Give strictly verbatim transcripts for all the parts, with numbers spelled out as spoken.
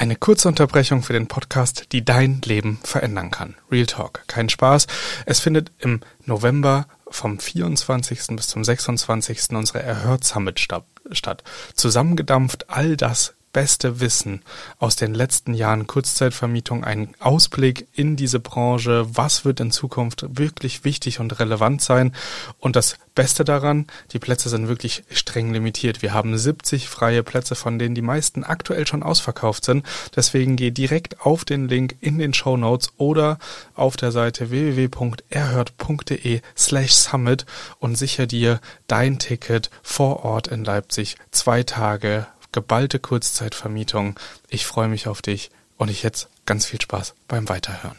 Eine kurze Unterbrechung für den Podcast, die dein Leben verändern kann. Real Talk, kein Spaß. Es findet im November vom vierundzwanzigsten bis zum sechsundzwanzigsten unsere Erhört Summit statt. Zusammengedampft all das beste Wissen aus den letzten Jahren Kurzzeitvermietung, ein Ausblick in diese Branche, was wird in Zukunft wirklich wichtig und relevant sein. Und das Beste daran, die Plätze sind wirklich streng limitiert. Wir haben siebzig freie Plätze, von denen die meisten aktuell schon ausverkauft sind. Deswegen geh direkt auf den Link in den Shownotes oder auf der Seite w w w punkt erhört punkt d e slash summit und sicher dir dein Ticket vor Ort in Leipzig. Zwei Tage geballte Kurzzeitvermietung. Ich freue mich auf dich und ich jetzt ganz viel Spaß beim Weiterhören.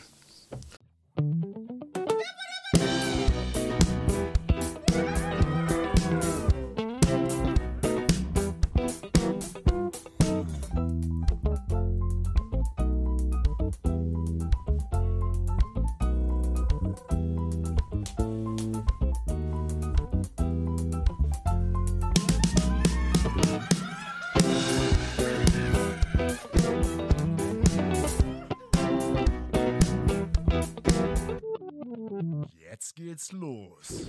Jetzt geht's los.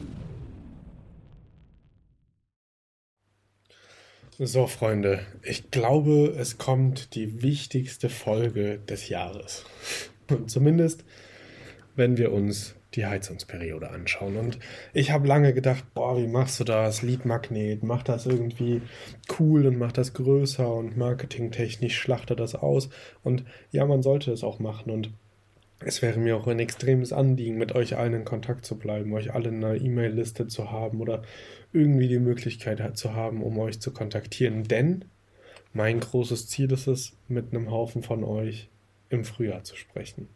So, Freunde, ich glaube, es kommt die wichtigste Folge des Jahres. Und zumindest, wenn wir uns die Heizungsperiode anschauen. Und ich habe lange gedacht, boah, wie machst du das? Leadmagnet, mach das irgendwie cool und mach das größer und marketingtechnisch schlachte das aus. Und ja, man sollte es auch machen. Und es wäre mir auch ein extremes Anliegen, mit euch allen in Kontakt zu bleiben, euch alle in einer E-Mail-Liste zu haben oder irgendwie die Möglichkeit zu haben, um euch zu kontaktieren. Denn mein großes Ziel ist es, mit einem Haufen von euch im Frühjahr zu sprechen.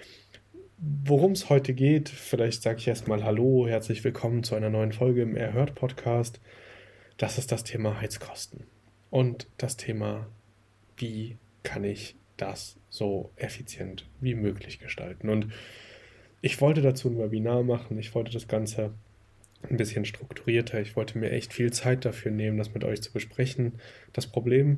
Worum es heute geht, vielleicht sage ich erstmal Hallo, herzlich willkommen zu einer neuen Folge im Erhört-Podcast. Das ist das Thema Heizkosten und das Thema, wie kann ich das so effizient wie möglich gestalten. Und ich wollte dazu ein Webinar machen, ich wollte das Ganze ein bisschen strukturierter, ich wollte mir echt viel Zeit dafür nehmen, das mit euch zu besprechen. Das Problem,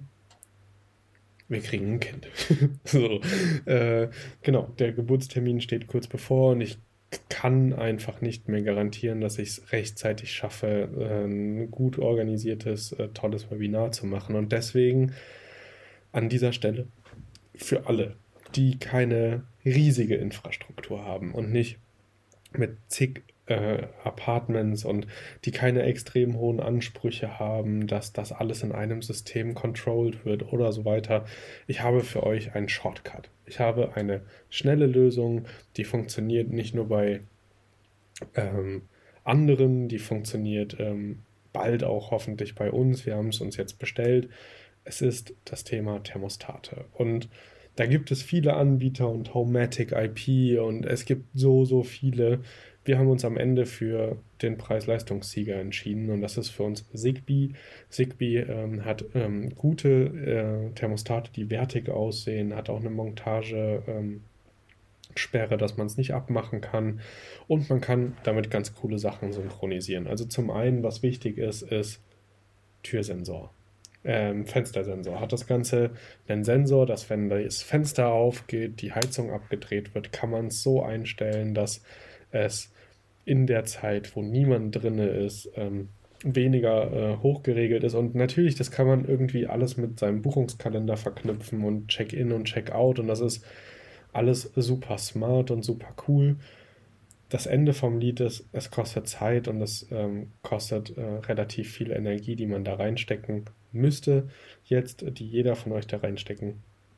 wir kriegen ein Kind. so, äh, genau, der Geburtstermin steht kurz bevor und ich kann einfach nicht mehr garantieren, dass ich es rechtzeitig schaffe, ein gut organisiertes, tolles Webinar zu machen. Und deswegen an dieser Stelle für alle, die keine riesige Infrastruktur haben und nicht mit zig äh, Apartments und die keine extrem hohen Ansprüche haben, dass das alles in einem System controlled wird oder so weiter. Ich habe für euch einen Shortcut. Ich habe eine schnelle Lösung, die funktioniert nicht nur bei ähm, anderen, die funktioniert ähm, bald auch hoffentlich bei uns. Wir haben es uns jetzt bestellt. Es ist das Thema Thermostate und da gibt es viele Anbieter und Homematic I P und es gibt so, so viele. Wir haben uns am Ende für den Preis-Leistungssieger entschieden und das ist für uns Zigbee. Zigbee ähm, hat ähm, gute äh, Thermostate, die wertig aussehen, hat auch eine Montage ähm, Sperre, dass man es nicht abmachen kann und man kann damit ganz coole Sachen synchronisieren. Also zum einen, was wichtig ist, ist Türsensor. Ähm, Fenstersensor. Hat das Ganze einen Sensor, dass wenn das Fenster aufgeht, die Heizung abgedreht wird, kann man es so einstellen, dass es in der Zeit, wo niemand drin ist, ähm, weniger äh, hochgeregelt ist. Und natürlich, das kann man irgendwie alles mit seinem Buchungskalender verknüpfen und Check-in und Check-out und das ist alles super smart und super cool. Das Ende vom Lied ist, es kostet Zeit und es ähm, kostet äh, relativ viel Energie, die man da reinstecken müsste, jetzt, die jeder von euch da reinstecken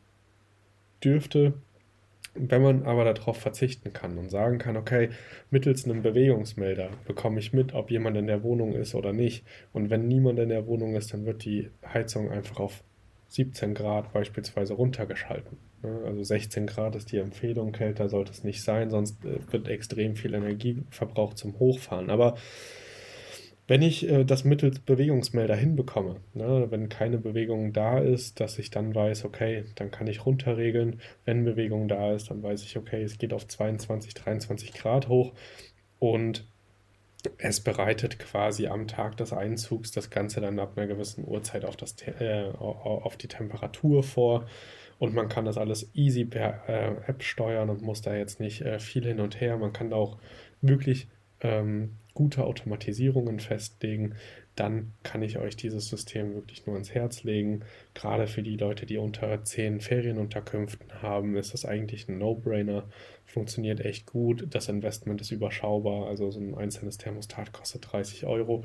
dürfte. Wenn man aber darauf verzichten kann und sagen kann, okay, mittels einem Bewegungsmelder bekomme ich mit, ob jemand in der Wohnung ist oder nicht. Und wenn niemand in der Wohnung ist, dann wird die Heizung einfach auf siebzehn Grad beispielsweise runtergeschalten. Also sechzehn Grad ist die Empfehlung, kälter sollte es nicht sein, sonst wird extrem viel Energie verbraucht zum Hochfahren. Aber wenn ich äh, das mittels Bewegungsmelder hinbekomme, ne, wenn keine Bewegung da ist, dass ich dann weiß, okay, dann kann ich runterregeln. Wenn Bewegung da ist, dann weiß ich, okay, es geht auf zweiundzwanzig, dreiundzwanzig Grad hoch und es bereitet quasi am Tag des Einzugs das Ganze dann ab einer gewissen Uhrzeit auf, das, äh, auf die Temperatur vor und man kann das alles easy per äh, App steuern und muss da jetzt nicht äh, viel hin und her. Man kann da auch wirklich ähm, gute Automatisierungen festlegen. Dann kann ich euch dieses System wirklich nur ins Herz legen. Gerade für die Leute, die unter zehn Ferienunterkünften haben, ist das eigentlich ein No-Brainer. Funktioniert echt gut. Das Investment ist überschaubar. Also so ein einzelnes Thermostat kostet dreißig Euro.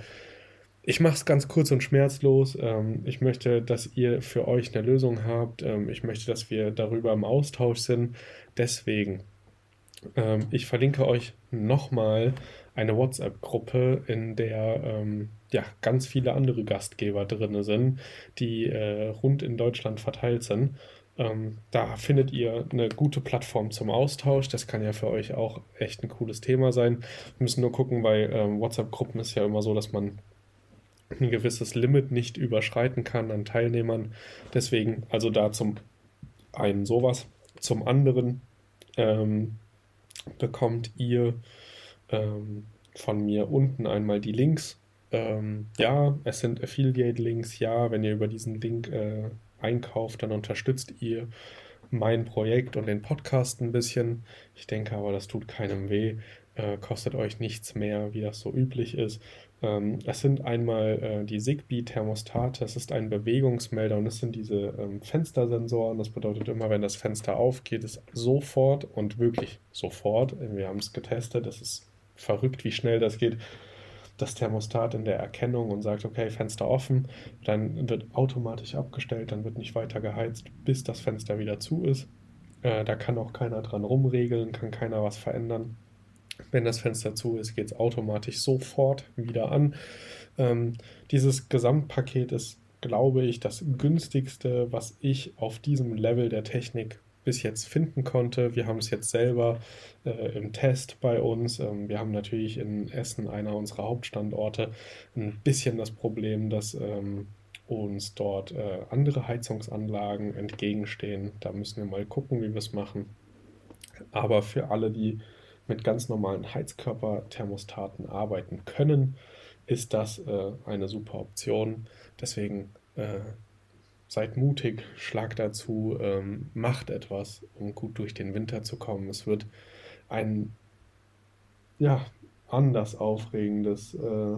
Ich mache es ganz kurz und schmerzlos. Ähm, ich möchte, dass ihr für euch eine Lösung habt. Ähm, ich möchte, dass wir darüber im Austausch sind. Deswegen, ähm, ich verlinke euch nochmal eine WhatsApp-Gruppe, in der ähm, ja, ganz viele andere Gastgeber drin sind, die äh, rund in Deutschland verteilt sind. Ähm, da findet ihr eine gute Plattform zum Austausch. Das kann ja für euch auch echt ein cooles Thema sein. Wir müssen nur gucken, weil ähm, WhatsApp-Gruppen ist ja immer so, dass man ein gewisses Limit nicht überschreiten kann an Teilnehmern. Deswegen, also da zum einen sowas. Zum anderen ähm, bekommt ihr ähm, von mir unten einmal die Links. Ähm, ja, es sind Affiliate-Links. Ja, wenn ihr über diesen Link äh, einkauft, dann unterstützt ihr mein Projekt und den Podcast ein bisschen. Ich denke aber, das tut keinem weh. Äh, kostet euch nichts mehr, wie das so üblich ist. Ähm, es sind einmal äh, die Zigbee-Thermostate, es ist ein Bewegungsmelder und es sind diese ähm, Fenstersensoren. Das bedeutet immer, wenn das Fenster aufgeht, ist sofort und wirklich sofort, wir haben es getestet, das ist verrückt, wie schnell das geht, das Thermostat in der Erkennung und sagt, okay, Fenster offen, dann wird automatisch abgestellt, dann wird nicht weiter geheizt, bis das Fenster wieder zu ist. Äh, da kann auch keiner dran rumregeln, kann keiner was verändern. Wenn das Fenster zu ist, geht es automatisch sofort wieder an. Ähm, dieses Gesamtpaket ist, glaube ich, das günstigste, was ich auf diesem Level der Technik bis jetzt finden konnte. Wir haben es jetzt selber äh, im Test bei uns. Ähm, wir haben natürlich in Essen, einer unserer Hauptstandorte, ein bisschen das Problem, dass ähm, uns dort äh, andere Heizungsanlagen entgegenstehen. Da müssen wir mal gucken, wie wir es machen. Aber für alle, die mit ganz normalen Heizkörperthermostaten arbeiten können, ist das äh, eine super Option. Deswegen äh, seid mutig, schlagt dazu, ähm, macht etwas, um gut durch den Winter zu kommen. Es wird ein ja, anders aufregendes, äh,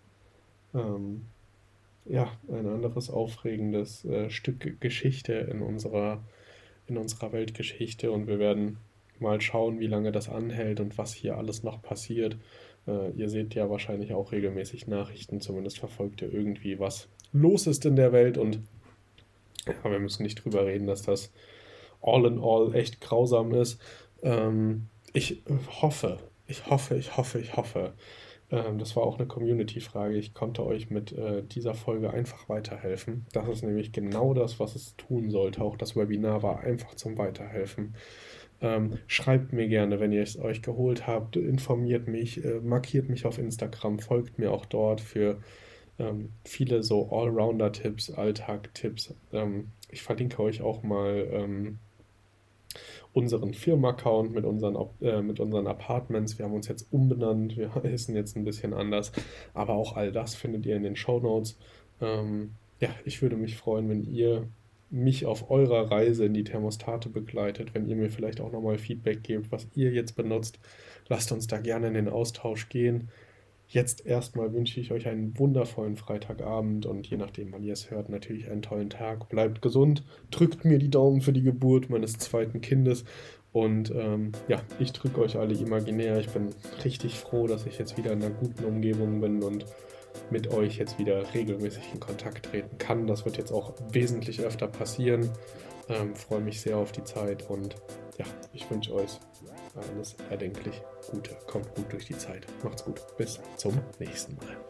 ähm, ja, ein anderes aufregendes äh, Stück Geschichte in unserer, in unserer Weltgeschichte und wir werden mal schauen, wie lange das anhält und was hier alles noch passiert. Äh, ihr seht ja wahrscheinlich auch regelmäßig Nachrichten, zumindest verfolgt ihr irgendwie, was los ist in der Welt und ja, wir müssen nicht drüber reden, dass das all in all echt grausam ist. Ähm, ich hoffe, ich hoffe, ich hoffe, ich hoffe, ähm, das war auch eine Community-Frage, ich konnte euch mit äh, dieser Folge einfach weiterhelfen. Das ist nämlich genau das, was es tun sollte. Auch das Webinar war einfach zum Weiterhelfen. Ähm, schreibt mir gerne, wenn ihr es euch geholt habt, informiert mich, äh, markiert mich auf Instagram, folgt mir auch dort für ähm, viele so Allrounder-Tipps, Alltag-Tipps. Ähm, ich verlinke euch auch mal ähm, unseren Firmen-Account mit unseren, äh, mit unseren Apartments. Wir haben uns jetzt umbenannt, wir heißen jetzt ein bisschen anders, aber auch all das findet ihr in den Shownotes. Ähm, ja, ich würde mich freuen, wenn ihr mich auf eurer Reise in die Thermostate begleitet, wenn ihr mir vielleicht auch nochmal Feedback gebt, was ihr jetzt benutzt. Lasst uns da gerne in den Austausch gehen. Jetzt erstmal wünsche ich euch einen wundervollen Freitagabend und je nachdem, wann ihr es hört, natürlich einen tollen Tag. Bleibt gesund, drückt mir die Daumen für die Geburt meines zweiten Kindes und ähm, ja, ich drücke euch alle imaginär. Ich bin richtig froh, dass ich jetzt wieder in einer guten Umgebung bin und mit euch jetzt wieder regelmäßig in Kontakt treten kann. Das wird jetzt auch wesentlich öfter passieren. Ähm, freue mich sehr auf die Zeit und ja, ich wünsche euch alles erdenklich Gute. Kommt gut durch die Zeit. Macht's gut. Bis zum nächsten Mal.